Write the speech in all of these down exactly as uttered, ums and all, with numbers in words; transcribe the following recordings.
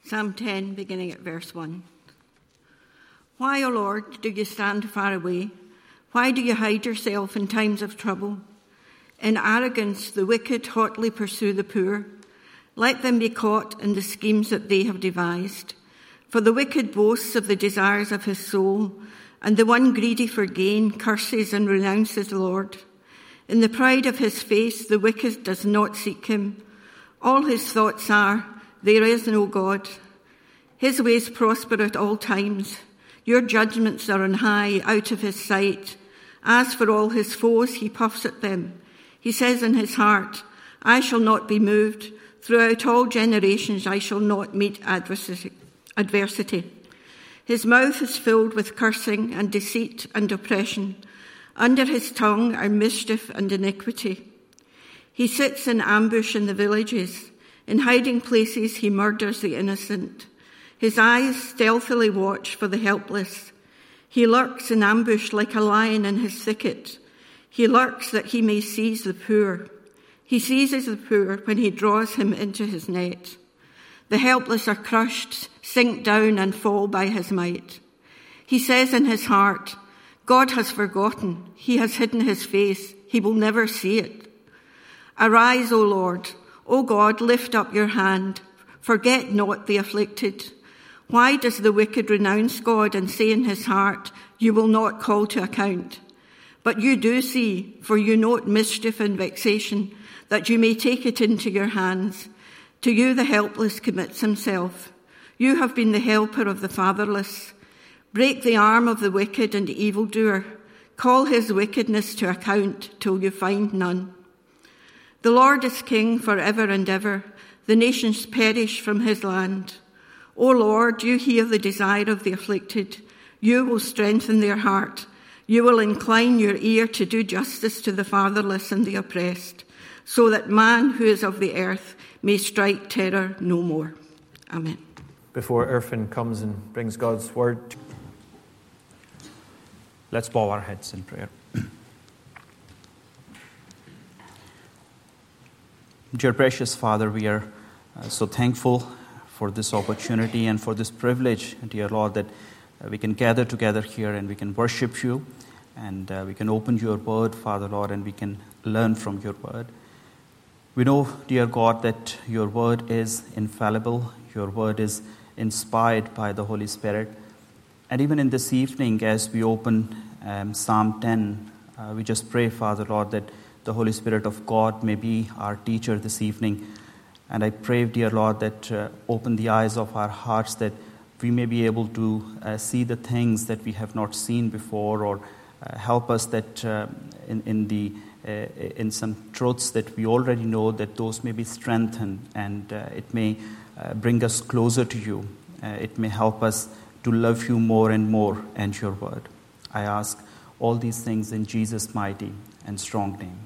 Psalm ten, beginning at verse one. Why, O Lord, do you stand far away? Why do you hide yourself in times of trouble? In arrogance, the wicked hotly pursue the poor. Let them be caught in the schemes that they have devised. For the wicked boasts of the desires of his soul, and the one greedy for gain curses and renounces the Lord. In the pride of his face, the wicked does not seek him. All his thoughts are, there is no God. His ways prosper at all times. Your judgments are on high, out of his sight. As for all his foes, he puffs at them. He says in his heart, I shall not be moved. Throughout all generations I shall not meet adversity. adversity. His mouth is filled with cursing and deceit and oppression. Under his tongue are mischief and iniquity. He sits in ambush in the villages. In hiding places he murders the innocent. His eyes stealthily watch for the helpless. He lurks in ambush like a lion in his thicket. He lurks that he may seize the poor. He seizes the poor when he draws him into his net. The helpless are crushed, sink down and fall by his might. He says in his heart, God has forgotten. He has hidden his face. He will never see it. Arise, O Lord. O God, lift up your hand. Forget not the afflicted. Why does the wicked renounce God and say in his heart, you will not call to account? But you do see, for you note mischief and vexation, that you may take it into your hands. To you the helpless commits himself. You have been the helper of the fatherless. Break the arm of the wicked and evildoer. Call his wickedness to account till you find none. The Lord is king forever and ever. The nations perish from his land. O Lord, you hear the desire of the afflicted. You will strengthen their heart. You will incline your ear to do justice to the fatherless and the oppressed, so that man who is of the earth may strike terror no more. Amen. Before Irfan comes and brings God's word, let's bow our heads in prayer. Dear precious Father, we are uh, so thankful for this opportunity and for this privilege, dear Lord, that uh, we can gather together here and we can worship you and uh, we can open your word, Father Lord, and we can learn from your word. We know, dear God, that your word is infallible, your word is inspired by the Holy Spirit. And even in this evening, as we open um, Psalm ten, uh, we just pray, Father Lord, that the Holy Spirit of God may be our teacher this evening. And I pray, dear Lord, that uh, open the eyes of our hearts, that we may be able to uh, see the things that we have not seen before, or uh, help us that uh, in, in the uh, in some truths that we already know, that those may be strengthened, and uh, it may uh, bring us closer to you. Uh, it may help us to love you more and more and your word. I ask all these things in Jesus' mighty and strong name.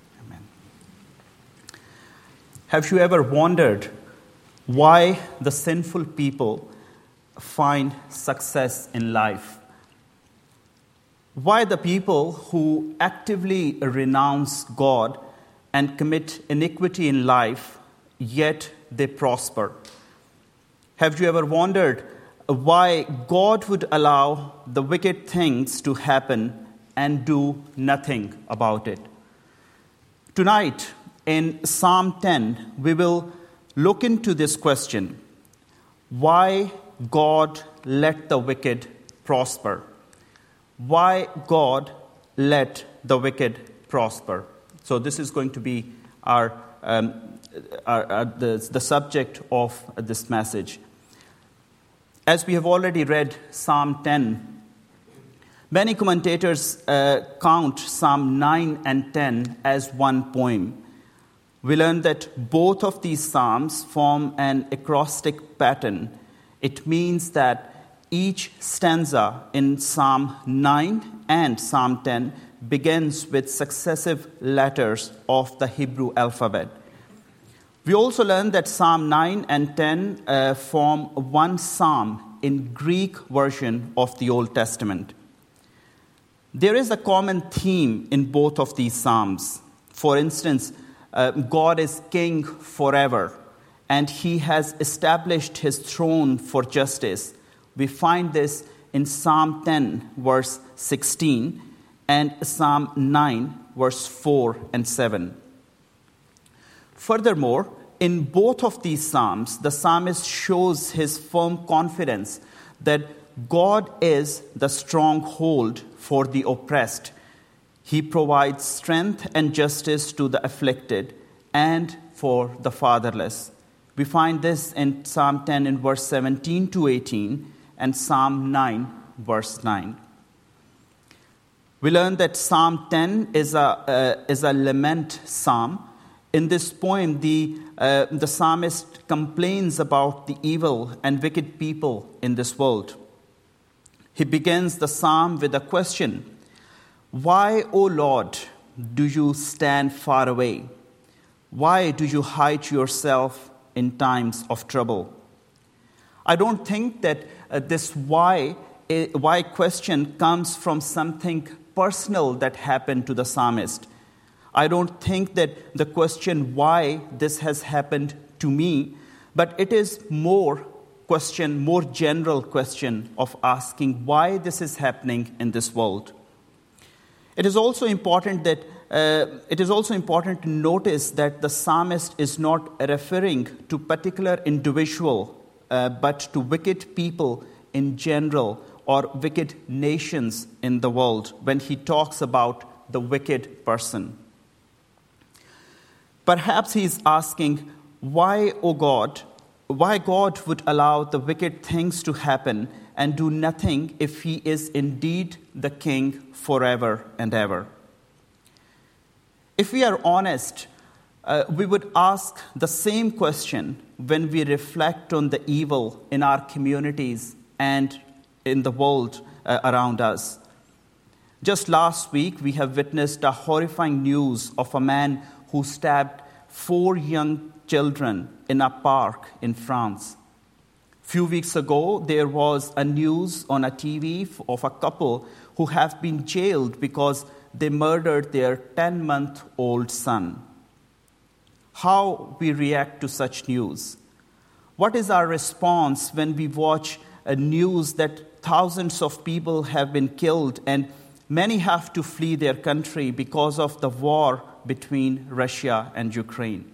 Have you ever wondered why the sinful people find success in life? Why the people who actively renounce God and commit iniquity in life, yet they prosper? Have you ever wondered why God would allow the wicked things to happen and do nothing about it? Tonight, in Psalm ten, we will look into this question: why God let the wicked prosper? Why God let the wicked prosper? So this is going to be our, um, our, our the, the subject of this message. As we have already read Psalm ten, many commentators uh, count Psalm nine and ten as one poem. We learn that both of these psalms form an acrostic pattern. It means that each stanza in Psalm nine and Psalm ten begins with successive letters of the Hebrew alphabet. We also learn that Psalm nine and ten uh, form one psalm in Greek version of the Old Testament. There is a common theme in both of these psalms. For instance, Uh, God is king forever. and he has established his throne for justice. We find this in Psalm ten, verse sixteen, and Psalm nine, verse four and seven. Furthermore, in both of these psalms, the psalmist shows his firm confidence that God is the stronghold for the oppressed. He provides strength and justice to the afflicted and for the fatherless. We find this in Psalm ten in verse seventeen to eighteen and Psalm nine, verse nine. We learn that Psalm ten is a, uh, is a lament psalm. In this poem, the, uh, the psalmist complains about the evil and wicked people in this world. He begins the psalm with a question: "Why, O Lord, do you stand far away? Why do you hide yourself in times of trouble?" I don't think that uh, this why, uh, why question comes from something personal that happened to the psalmist. I don't think that the question why this has happened to me, but it is more question, more general question of asking why this is happening in this world. It is also important that uh, it is also important to notice that the psalmist is not referring to particular individual, uh, but to wicked people in general or wicked nations in the world when he talks about the wicked person. Perhaps he is asking why, O God, why God would allow the wicked things to happen and do nothing if he is indeed the king forever and ever. If we are honest, uh, we would ask the same question when we reflect on the evil in our communities and in the world uh, around us. Just last week, we have witnessed a horrifying news of a man who stabbed four young children in a park in France. Few weeks ago, there was a news on a T V of a couple who have been jailed because they murdered their ten-month-old son. How we react to such news? What is our response when we watch a news that thousands of people have been killed and many have to flee their country because of the war between Russia and Ukraine?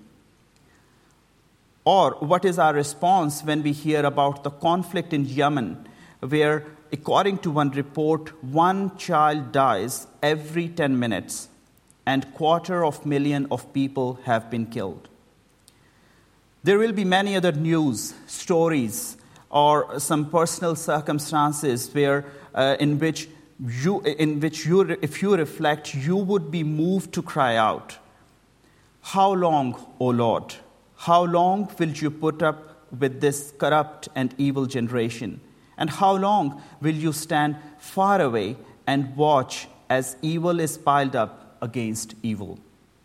Or what is our response when we hear about the conflict in Yemen, where, according to one report, one child dies every ten minutes and quarter of a million of people have been killed? There will be many other news, stories, or some personal circumstances where, uh, in which you, in which you, if you reflect, you would be moved to cry out, "How long, O Lord? How long will you put up with this corrupt and evil generation? And how long will you stand far away and watch as evil is piled up against evil?"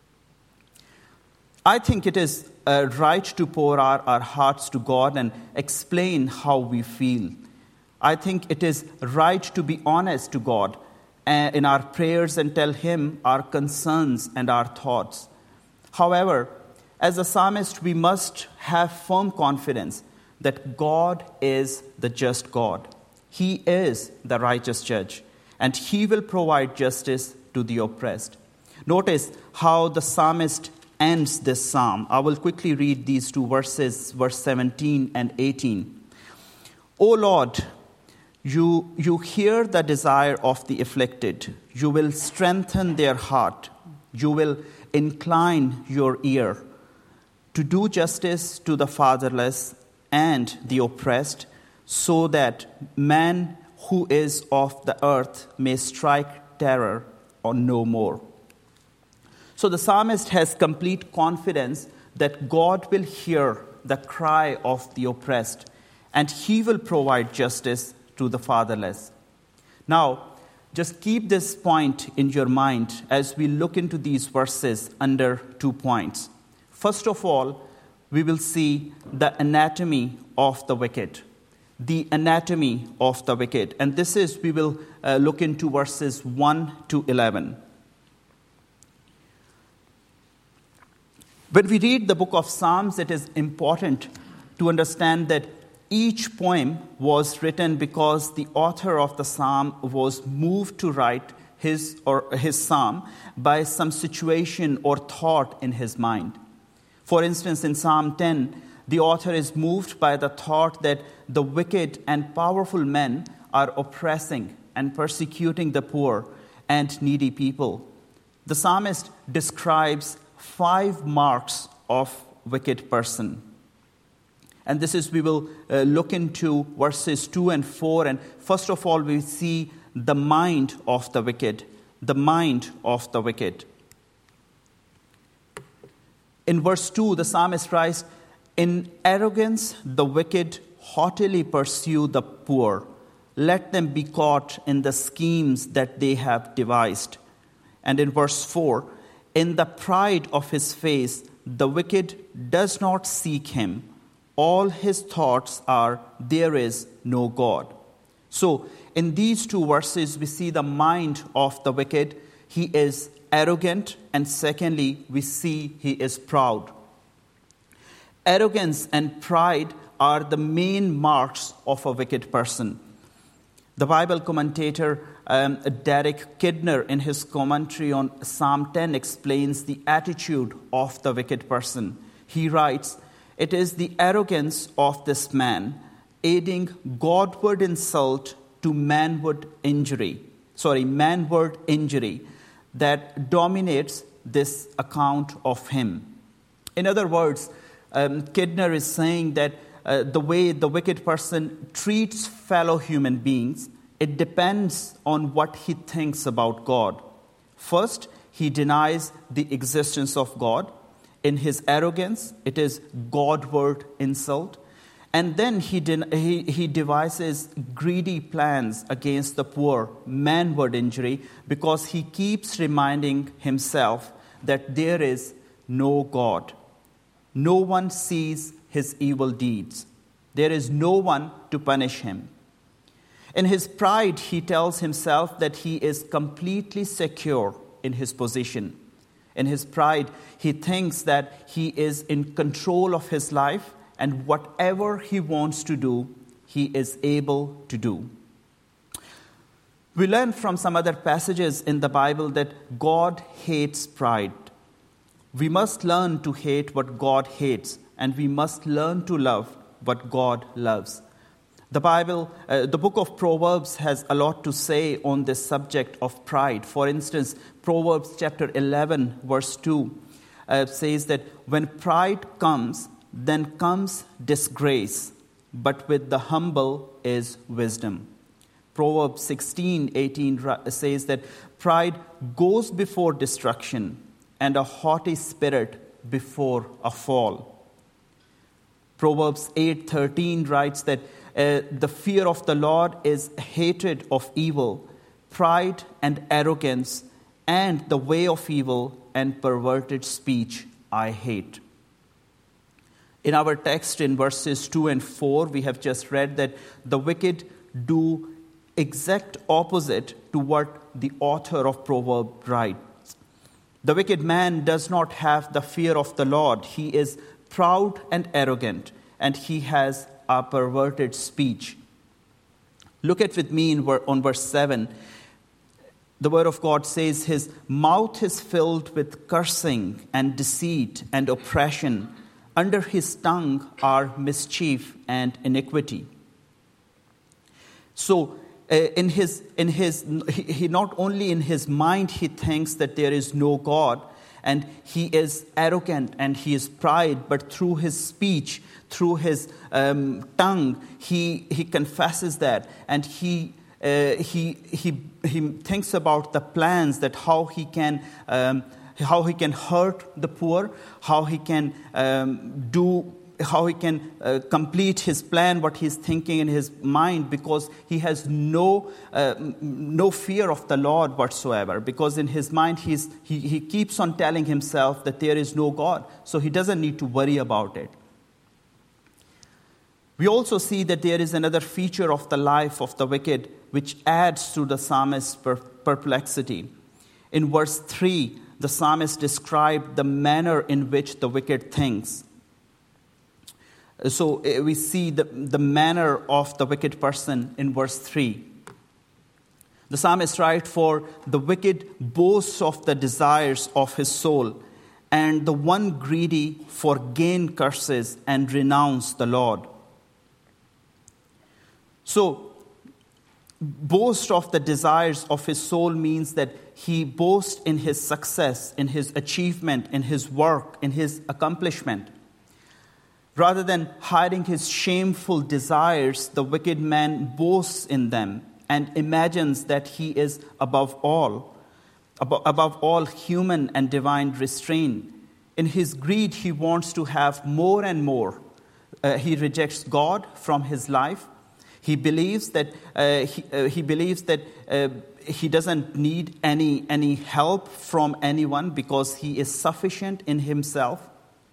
I think it is uh, right to pour our, our hearts to God and explain how we feel. I think it is right to be honest to God uh, in our prayers and tell Him our concerns and our thoughts. However, as a psalmist, we must have firm confidence that God is the just God. He is the righteous judge, and He will provide justice to the oppressed. Notice how the psalmist ends this psalm. I will quickly read these two verses, verse seventeen and eighteen. "O Lord, you, you hear the desire of the afflicted. You will strengthen their heart. You will incline your ear to do justice to the fatherless and the oppressed, so that man who is of the earth may strike terror on no more." So the psalmist has complete confidence that God will hear the cry of the oppressed, and He will provide justice to the fatherless. Now, just keep this point in your mind as we look into these verses under two points. First of all, we will see the anatomy of the wicked. The anatomy of the wicked. And this is, we will uh, look into verses one to eleven. When we read the book of Psalms, it is important to understand that each poem was written because the author of the psalm was moved to write his or his psalm by some situation or thought in his mind. For instance, in Psalm ten, the author is moved by the thought that the wicked and powerful men are oppressing and persecuting the poor and needy people. The psalmist describes five marks of wicked person. And this is, we will uh, look into verses two and four. And first of all, we see the mind of the wicked. The mind of the wicked. In verse two, the psalmist writes, "In arrogance, the wicked haughtily pursue the poor. Let them be caught in the schemes that they have devised." And in verse four, "In the pride of his face, the wicked does not seek him. All his thoughts are, there is no God." So, in these two verses, we see the mind of the wicked. He is arrogant, and secondly, we see he is proud. Arrogance and pride are the main marks of a wicked person. The Bible commentator um, Derek Kidner, in his commentary on Psalm ten, explains the attitude of the wicked person. He writes, "It is the arrogance of this man, aiding Godward insult to manward injury, sorry, manward injury, that dominates this account of him." In other words, um, Kidner is saying that uh, the way the wicked person treats fellow human beings, it depends on what he thinks about God. First, he denies the existence of God. In his arrogance, it is Godward insult. And then he, den- he, he devises greedy plans against the poor, manward injury, because he keeps reminding himself that there is no God. No one sees his evil deeds. There is no one to punish him. In his pride, he tells himself that he is completely secure in his position. In his pride, he thinks that he is in control of his life, and whatever he wants to do, he is able to do. We learn from some other passages in the Bible that God hates pride. We must learn to hate what God hates, and we must learn to love what God loves. The Bible, uh, the book of Proverbs has a lot to say on this subject of pride. For instance, Proverbs chapter eleven, verse two uh, says that when pride comes, then comes disgrace, but with the humble is wisdom. Proverbs sixteen eighteen says that pride goes before destruction, and a haughty spirit before a fall. Proverbs eight thirteen writes that uh, the fear of the Lord is hatred of evil, pride and arrogance, and the way of evil and perverted speech I hate. In our text in verses two and four, we have just read that the wicked do exact opposite to what the author of Proverbs writes. The wicked man does not have the fear of the Lord. He is proud and arrogant, and he has a perverted speech. Look at with me in, on verse seven. The word of God says, "His mouth is filled with cursing and deceit and oppression. Under his tongue are mischief and iniquity." So, uh, in his, in his, he, he not only in his mind he thinks that there is no God, and he is arrogant and he is pride, but through his speech, through his um, tongue, he he confesses that, and he uh, he he he thinks about the plans that how he can. Um, how he can hurt the poor, how he can um, do, how he can uh, complete his plan, what he's thinking in his mind, because he has no uh, no fear of the Lord whatsoever. Because in his mind, he's, he, he keeps on telling himself that there is no God, so he doesn't need to worry about it. We also see that there is another feature of the life of the wicked which adds to the psalmist's per- perplexity. In verse three, the psalmist described the manner in which the wicked thinks. So we see the, the manner of the wicked person in verse three. The psalmist writes, "For the wicked boasts of the desires of his soul, and the one greedy for gain curses and renounce the Lord." So, boast of the desires of his soul means that he boasts in his success, in his achievement, in his work, in his accomplishment. Rather than hiding his shameful desires, the wicked man boasts in them and imagines that he is above all, above, above all human and divine restraint. In his greed, he wants to have more and more. Uh, he rejects God from his life. He believes that uh, he, uh, he believes that uh, he doesn't need any any help from anyone because he is sufficient in himself.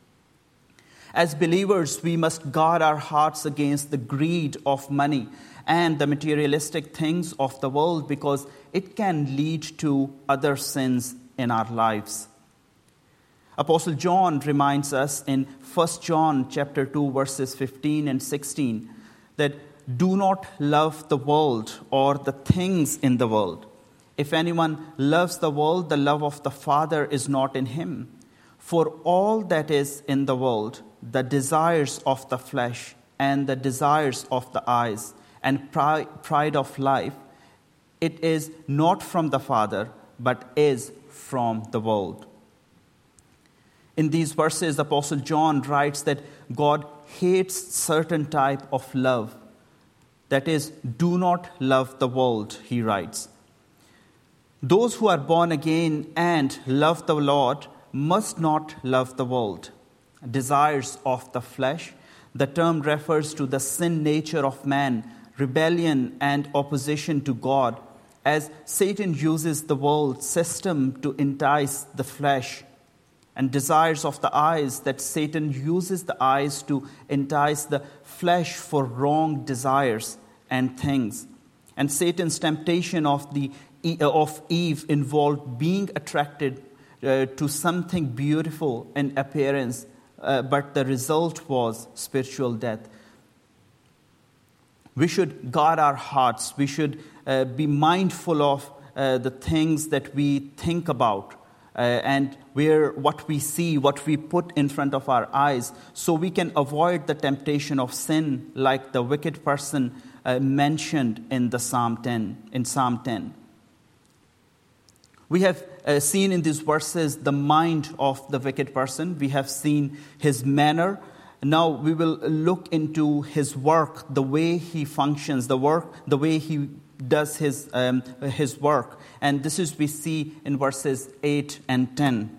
As believers, we must guard our hearts against the greed of money and the materialistic things of the world, because it can lead to other sins in our lives. Apostle John reminds us in First John chapter two, verses fifteen and sixteen, that do not love the world or the things in the world. If anyone loves the world, the love of the Father is not in him. For all that is in the world, the desires of the flesh and the desires of the eyes and pride of life, it is not from the Father, but is from the world. In these verses, the Apostle John writes that God hates certain type of love. That is, do not love the world, he writes. Those who are born again and love the Lord must not love the world. Desires of the flesh, the term refers to the sin nature of man, rebellion and opposition to God, as Satan uses the world system to entice the flesh. And desires of the eyes, that Satan uses the eyes to entice the flesh for wrong desires and things. And Satan's temptation of the of Eve involved being attracted uh, to something beautiful in appearance, uh, but the result was spiritual death. We should guard our hearts. We should uh, be mindful of uh, the things that we think about. Uh, and where what we see, what we put in front of our eyes, so we can avoid the temptation of sin, like the wicked person uh, mentioned in the Psalm ten. In Psalm ten, we have uh, seen in these verses the mind of the wicked person. We have seen his manner. Now we will look into his work, the way he functions, the work, the way he does his um, his work. And this is we see in verses eight and ten.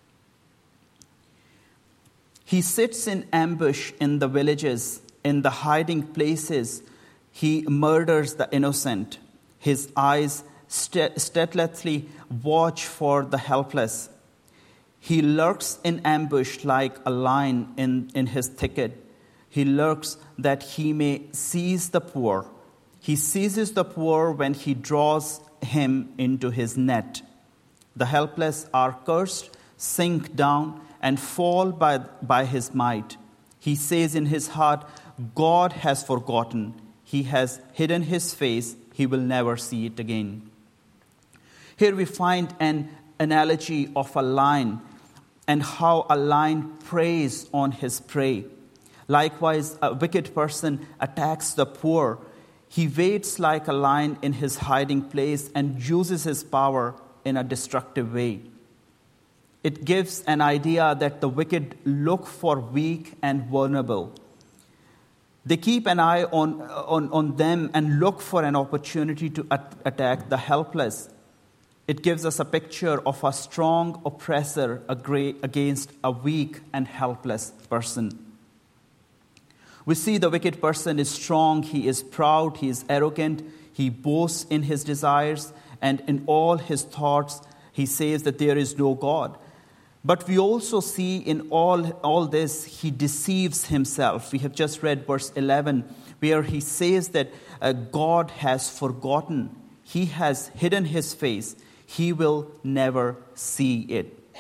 He sits in ambush in the villages, in the hiding places. He murders the innocent. His eyes st- steadfastly watch for the helpless. He lurks in ambush like a lion in, in his thicket. He lurks that he may seize the poor. He seizes the poor when he draws him into his net. The helpless are cursed, sink down, and fall by, by his might. He says in his heart, God has forgotten. He has hidden his face. He will never see it again. Here we find an analogy of a lion and how a lion preys on his prey. Likewise, a wicked person attacks the poor. He waits like a lion in his hiding place and uses his power in a destructive way. It gives an idea that the wicked look for weak and vulnerable. They keep an eye on, on, on them and look for an opportunity to at- attack the helpless. It gives us a picture of a strong oppressor against a weak and helpless person. We see the wicked person is strong, he is proud, he is arrogant, he boasts in his desires, and in all his thoughts he says that there is no God. But we also see in all, all this, he deceives himself. We have just read verse eleven, where he says that uh, God has forgotten. He has hidden his face. He will never see it.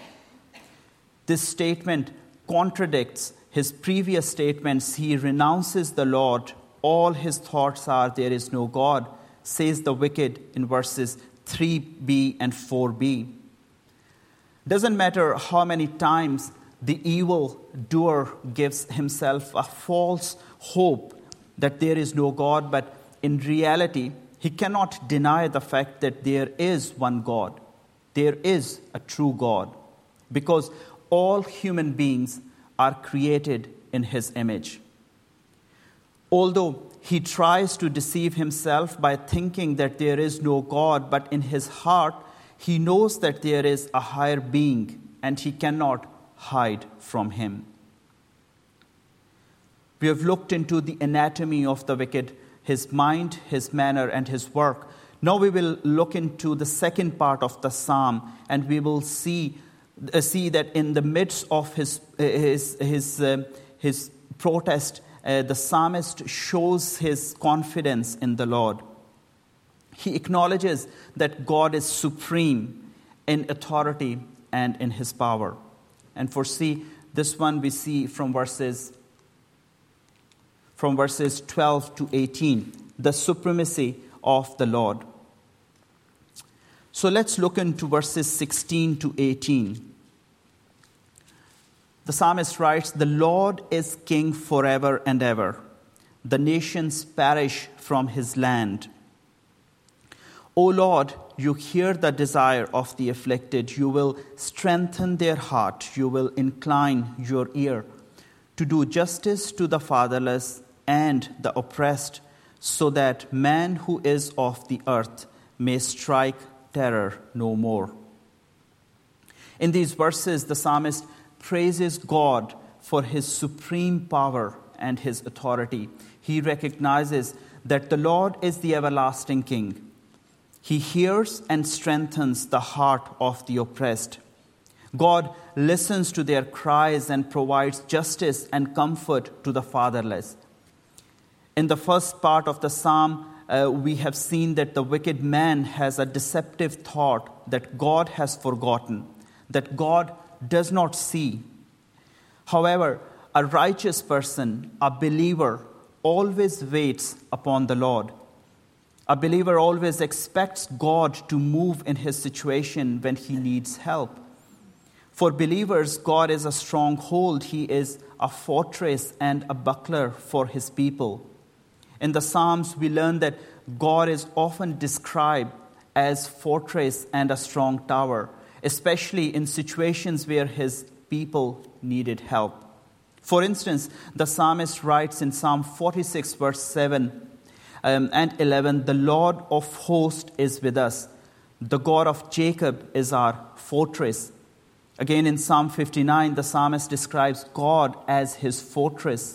This statement contradicts his previous statements. He renounces the Lord. All his thoughts are, there is no God, says the wicked in verses three b and four b. Doesn't matter how many times the evil doer gives himself a false hope that there is no God, but in reality, he cannot deny the fact that there is one God. There is a true God, because all human beings are created in his image. Although he tries to deceive himself by thinking that there is no God, but in his heart, he knows that there is a higher being, and he cannot hide from him. We have looked into the anatomy of the wicked, his mind, his manner, and his work. Now we will look into the second part of the psalm, and we will see uh, see that in the midst of his his his uh, his protest, uh, the psalmist shows his confidence in the Lord. He acknowledges that God is supreme in authority and in his power. And for see, this one we see from verses from verses twelve to eighteen, the supremacy of the Lord. So let's look into verses sixteen to eighteen. The psalmist writes, "The Lord is king forever and ever. The nations perish from his land. O Lord, you hear the desire of the afflicted. You will strengthen their heart. You will incline your ear to do justice to the fatherless and the oppressed, so that man who is of the earth may strike terror no more." In these verses, the psalmist praises God for his supreme power and his authority. He recognizes that the Lord is the everlasting king. He hears and strengthens the heart of the oppressed. God listens to their cries and provides justice and comfort to the fatherless. In the first part of the psalm, uh, we have seen that the wicked man has a deceptive thought that God has forgotten, that God does not see. However, a righteous person, a believer, always waits upon the Lord. A believer always expects God to move in his situation when he needs help. For believers, God is a stronghold. He is a fortress and a buckler for his people. In the Psalms, we learn that God is often described as fortress and a strong tower, especially in situations where his people needed help. For instance, the psalmist writes in Psalm forty-six, verse seven um, and eleven, "The Lord of hosts is with us. The God of Jacob is our fortress." Again, in Psalm fifty-nine, the psalmist describes God as his fortress.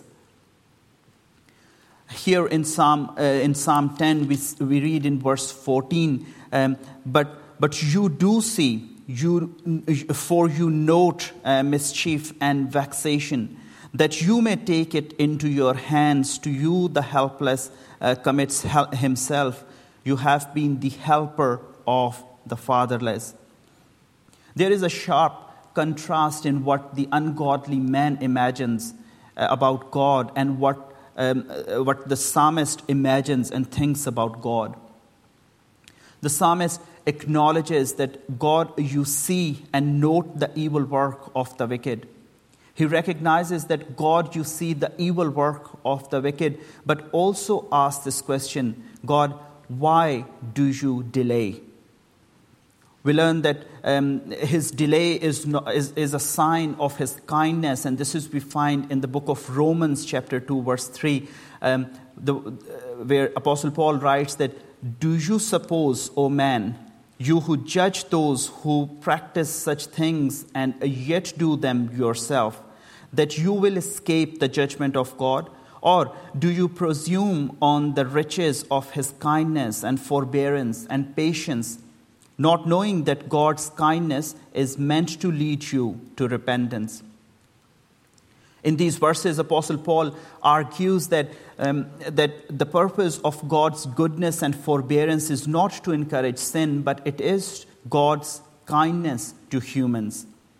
Here in Psalm uh, in Psalm ten, we we read in verse fourteen, um, "But but you do see, you for you note uh, mischief and vexation, that you may take it into your hands. To you the helpless uh, commits hel- himself. You have been the helper of the fatherless." There is a sharp contrast in what the ungodly man imagines uh, about God and what Um, uh, what the psalmist imagines and thinks about God. The psalmist acknowledges that God, you see and note the evil work of the wicked. He recognizes that God, you see the evil work of the wicked, but also asks this question, God, why do you delay? We learn that um, his delay is, not, is is a sign of his kindness, and this is we find in the book of Romans, chapter two, verse three, um, the, uh, where Apostle Paul writes that, "Do you suppose, O man, you who judge those who practice such things and yet do them yourself, that you will escape the judgment of God? Or do you presume on the riches of his kindness and forbearance and patience, not knowing that God's kindness is meant to lead you to repentance?" In these verses, Apostle Paul argues that, um, that the purpose of God's goodness and forbearance is not to encourage sin, but it is God's kindness to humans.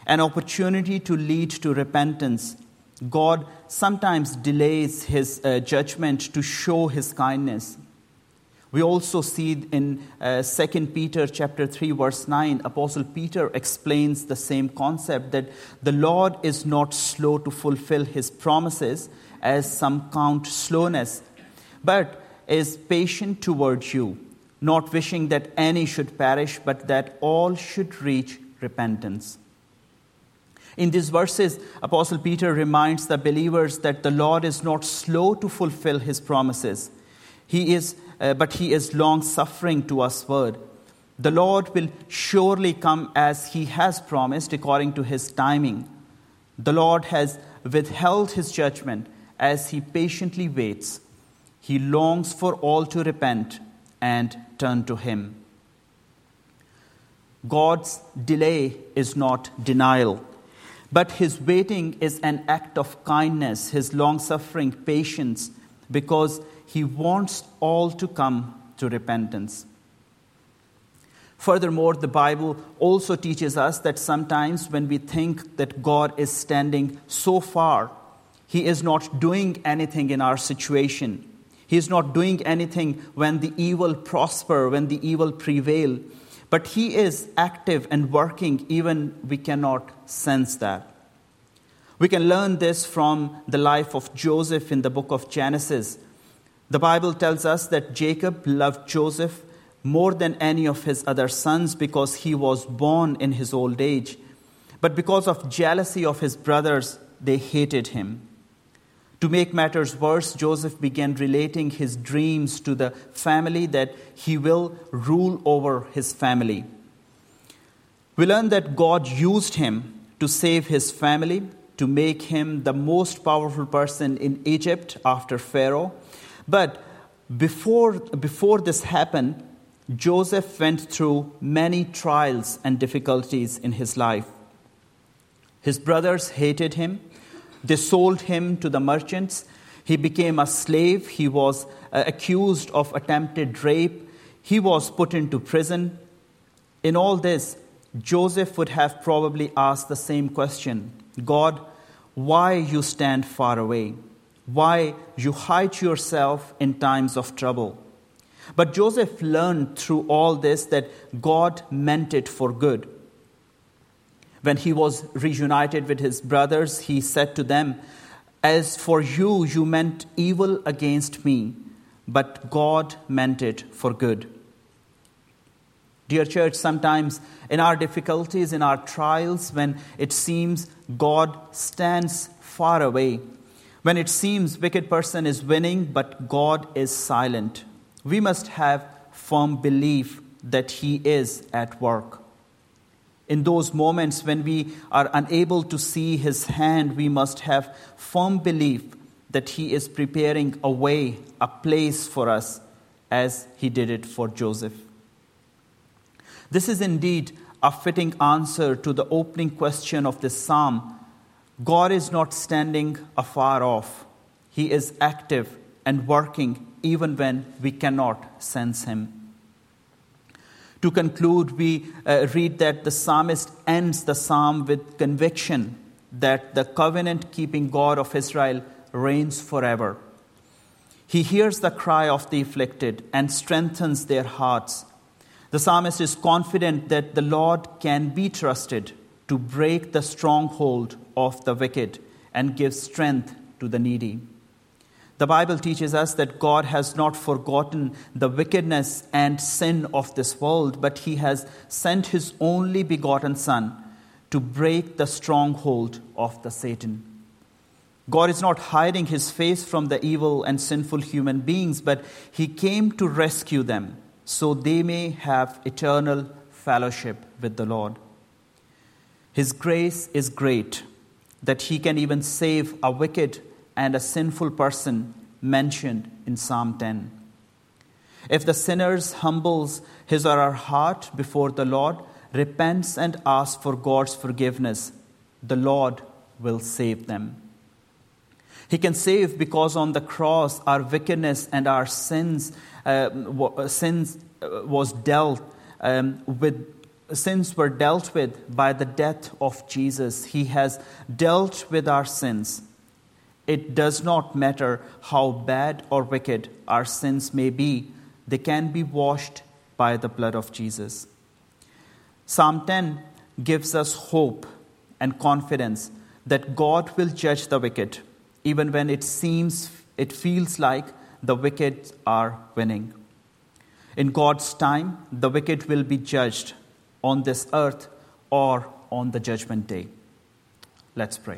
an opportunity to lead to repentance, God sometimes delays his uh, judgment to show his kindness. We also see in uh, Second Peter chapter three, verse nine, Apostle Peter explains the same concept, that the Lord is not slow to fulfill his promises, as some count slowness, but is patient towards you, not wishing that any should perish, but that all should reach repentance. In these verses, Apostle Peter reminds the believers that the Lord is not slow to fulfill his promises. He is, uh, but he is long-suffering to usward. The Lord will surely come as he has promised, according to his timing. The Lord has withheld his judgment as he patiently waits. He longs for all to repent and turn to him. God's delay is not denial, but his waiting is an act of kindness, his long-suffering patience, because he wants all to come to repentance. Furthermore, the Bible also teaches us that sometimes when we think that God is standing so far, he is not doing anything in our situation. He is not doing anything when the evil prosper, when the evil prevail. But he is active and working even we cannot sense that. We can learn this from the life of Joseph in the book of Genesis. The Bible tells us that Jacob loved Joseph more than any of his other sons because he was born in his old age. But because of jealousy of his brothers, they hated him. To make matters worse, Joseph began relating his dreams to the family that he will rule over his family. We learn that God used him to save his family, to make him the most powerful person in Egypt after Pharaoh. But before, before this happened, Joseph went through many trials and difficulties in his life. His brothers hated him. They sold him to the merchants. He became a slave. He was uh, accused of attempted rape. He was put into prison. In all this, Joseph would have probably asked the same question: God, why you stand far away? Why you hide yourself in times of trouble? But Joseph learned through all this that God meant it for good. When he was reunited with his brothers, he said to them, "As for you, you meant evil against me, but God meant it for good." Dear church, sometimes in our difficulties, in our trials, when it seems God stands far away, when it seems wicked person is winning, but God is silent, we must have firm belief that he is at work. In those moments when we are unable to see his hand, we must have firm belief that he is preparing a way, a place for us, as he did it for Joseph. This is indeed a fitting answer to the opening question of this psalm. God is not standing afar off. He is active and working even when we cannot sense him. To conclude, we uh, read that the psalmist ends the psalm with conviction that the covenant-keeping God of Israel reigns forever. He hears the cry of the afflicted and strengthens their hearts. The psalmist is confident that the Lord can be trusted to break the stronghold of the wicked and give strength to the needy. The Bible teaches us that God has not forgotten the wickedness and sin of this world, but he has sent his only begotten Son to break the stronghold of the Satan. God is not hiding his face from the evil and sinful human beings, but he came to rescue them so they may have eternal fellowship with the Lord. His grace is great, that he can even save a wicked and a sinful person mentioned in Psalm ten. If the sinner humbles his or her heart before the Lord, repents and asks for God's forgiveness, the Lord will save them. He can save because on the cross our wickedness and our sins, uh, sins uh, was dealt um, with sins were dealt with by the death of Jesus. He has dealt with our sins. It does not matter how bad or wicked our sins may be, they can be washed by the blood of Jesus. Psalm ten gives us hope and confidence that God will judge the wicked, even when it seems, it feels like the wicked are winning. In God's time, the wicked will be judged on this earth or on the judgment day. Let's pray.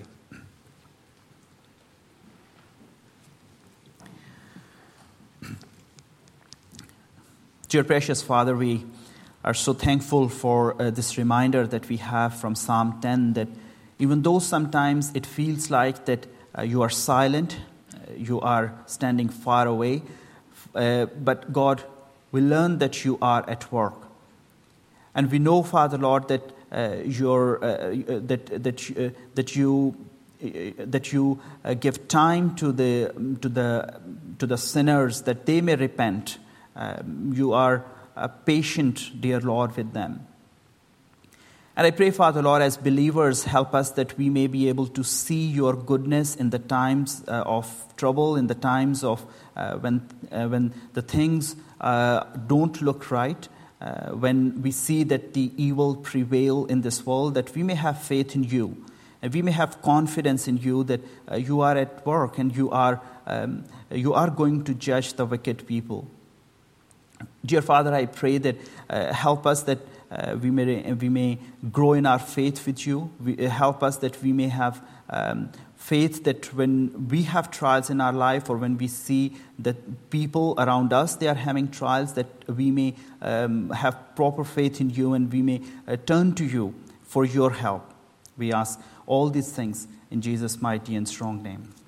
Dear precious Father, we are so thankful for uh, this reminder that we have from Psalm ten, that even though sometimes it feels like that uh, you are silent, uh, you are standing far away, uh, but God, we learn that you are at work. And we know, Father Lord, that uh, you're, uh, that that uh, that you uh, that you uh, give time to the to the to the sinners that they may repent. Um, you are uh, patient, dear Lord, with them. And I pray, Father Lord, as believers, help us that we may be able to see your goodness in the times uh, of trouble, in the times of uh, when uh, when the things uh, don't look right, uh, when we see that the evil prevail in this world, that we may have faith in you, and we may have confidence in you that uh, you are at work and you are um, you are going to judge the wicked people. Dear Father, I pray that uh, help us that uh, we may we may grow in our faith with you. We, uh, help us that we may have um, faith that when we have trials in our life, or when we see that people around us, they are having trials, that we may um, have proper faith in you, and we may uh, turn to you for your help. We ask all these things in Jesus' mighty and strong name.